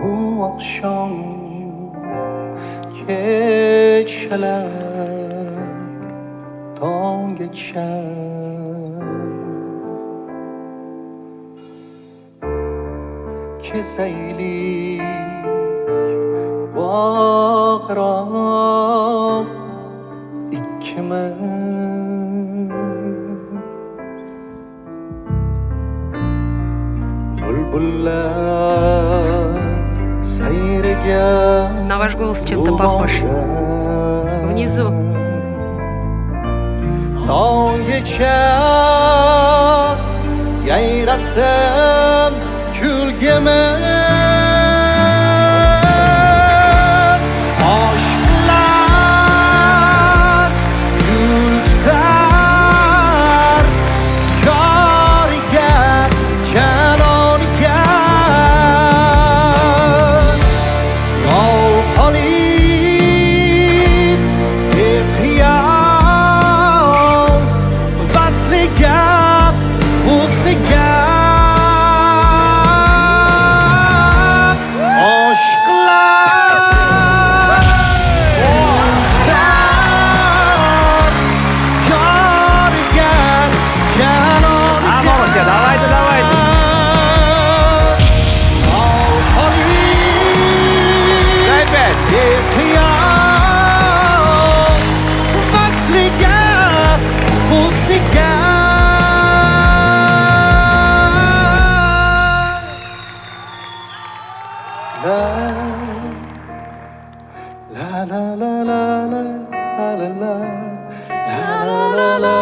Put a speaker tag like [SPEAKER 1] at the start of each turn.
[SPEAKER 1] bu oqshom kechalar tonggacha kesaylik bag'roq ikkimiz. Bulbullar sayriga
[SPEAKER 2] На ваш голос чем-то похож. Внизу.
[SPEAKER 1] Tonggacha yayrasam kulgimiz. Oshlar gul tutar yoriga janoniga. Lol qolib beqiyos vasliga husniga.
[SPEAKER 3] Давайте, давайте. Дай 5.
[SPEAKER 1] La la la la la la la la la la la la.